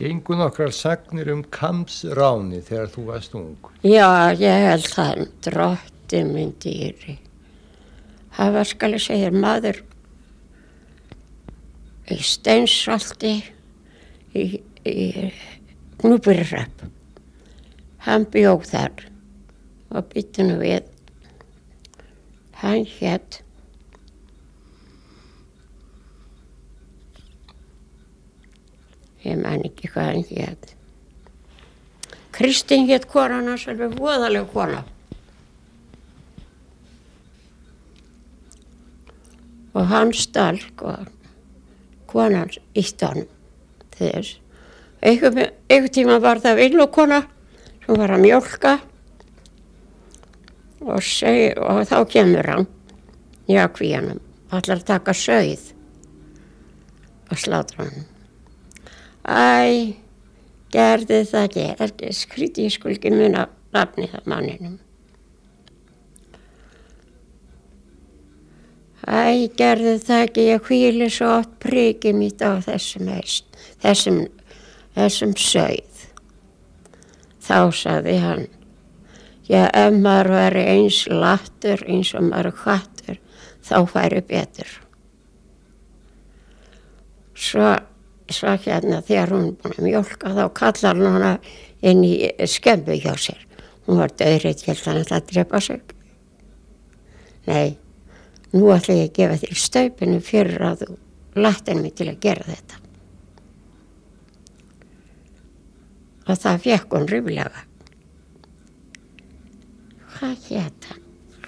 Gengu nokkrar sagnir Kambsráni þegar þú varst ung? Já, ég held það, drottinn minn dýri. Það var, skal ég segja, maður í Steinsholti í Gnúpverjahrepp. Hann bjó þar og býtti nú við. Hann hét ég man ekki hvað hann hét. Kristín hét konan hans, alveg voðaleg kona. Og hann stal, konan ítti honum þess. Einhvern tíma var það vinnukona sem var að mjólka og þá kemur hann í kvíanum, ætlar að taka sauð og slátra hann. Æ, gerði það ekki, skrítið, ég skul ekki muna nafnið það manninum. Æ, gerði það ekki, ég hvíli svo oft prikið mitt á þessum sauð. Þá sagði hann, já, ef maður væri eins lattur eins og maður hattur, þá færi betur. Svo hérna þegar hún er búin að mjólka þá kallar hann hana inn í skemmu hjá sér. Hún var dauðreit, hélt hann að drepa sig. Nei, nú ætla ég að gefa þér staupinu fyrir að þú lattir mig til að gera þetta. Og það fékk hún ríflega. Hvað hét hann?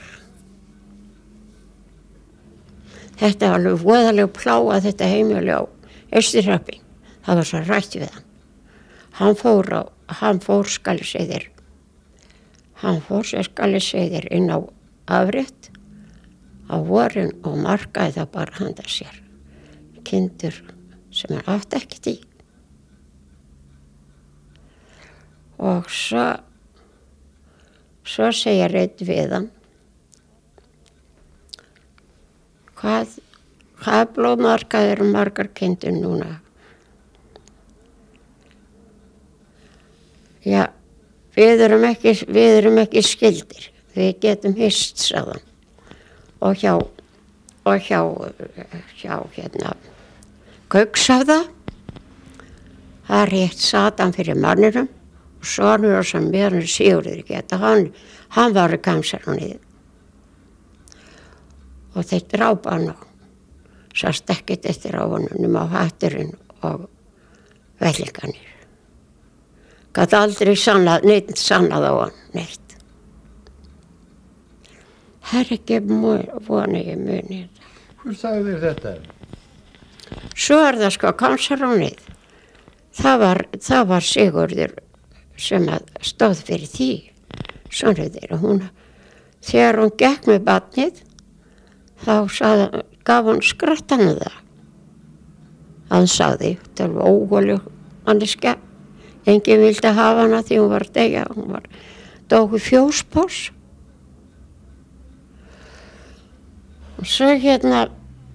Þetta var alveg voðaleg plága þetta heimili á Austurhreppi. Það var svo rætt við hann. Hann fór skal ég segja þér inn á afrétt á vorin og markaði það bara handa sér. Kindur sem hann átti ekkert í. Og svo segja reitt við hann. Hvað blóðmarkaðir margar kindur núna? Já, við erum ekki skyldir. Við getum hist, sagði hann. Og hjá hérna Gaukshöfða. Það rétt sat hann fyrir manninum og sonur og sem mér Sigurður geta. Hann var í Kambsráni. Og þeir drápa hann á. Sást ekkert eftir á honum nema á hatturinn og vellingarnir. Gat aldrei sannað á hann, neitt. Herreggi vona ég muni þetta. Hver sagði þér þetta? Svo það sko Kambsránið. Það var Sigurður sem stóð fyrir því. Svona þeirra þegar hún gekk með barnið, þá gaf hann skrattanu það. Hann sagði, það var óhóljug manneskja. Enginn vildi hafa hana því hún var deyja. Hún var dói fjósposs. Og svo hérna,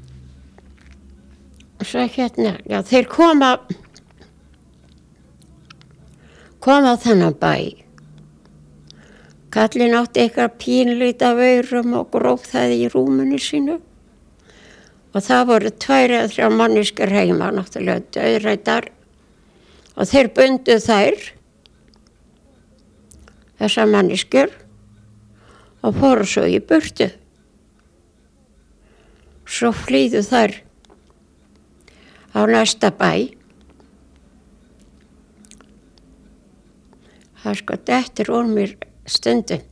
já þeir koma á þennan bæ. Kallinn átti eitthvað pínlita veirum og gróf það í rúminu sínu. Og það voru 2 eða 3 manneskjur heima, náttúrulega dauðrættar. Og þeir bundu þessar manneskjur, og fóru svo í burtu. Svo flýðu þær á næsta bæ. Það sko dettur úr mér stundum.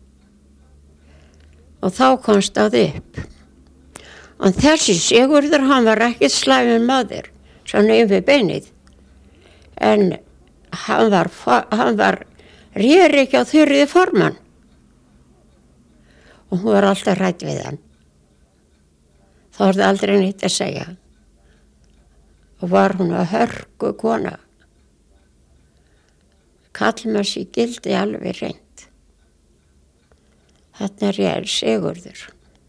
Og þá komst það upp. Og þessi Sigurður, hann var ekki slæmur maður, svona yfir beinið. En hann var réri ekki á Þuríði formann. Og hún var alltaf hrædd við hann. Það var aldrei neitt að segja. Og var hún að hörku kona. Kallmaður sig gildi alveg reynd. Þarna réri Sigurður.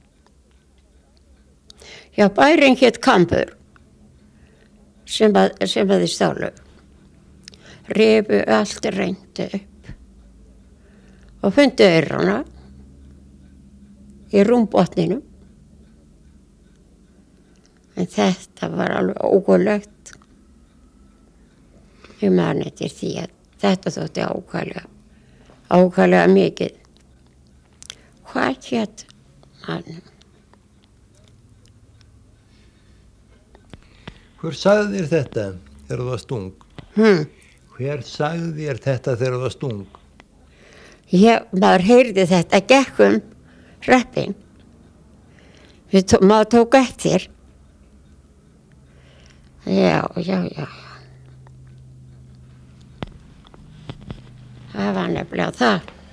Já, bærinn hét Kambur, sem þið stálu. rifu allt reyndu upp og fundu eyrana í rúmbotninum. En þetta var alveg ógurlegt. Ég man eftir því að þetta þótti ákaflega mikið. Hvað hét hann? Hver sagði þér þetta þegar þú varst ung? Hver sagði þér þetta þegar þú varst ung? Maður heyrði þetta gekk hreppinn. Maður tók eftir. Já. Það var nefnilega það.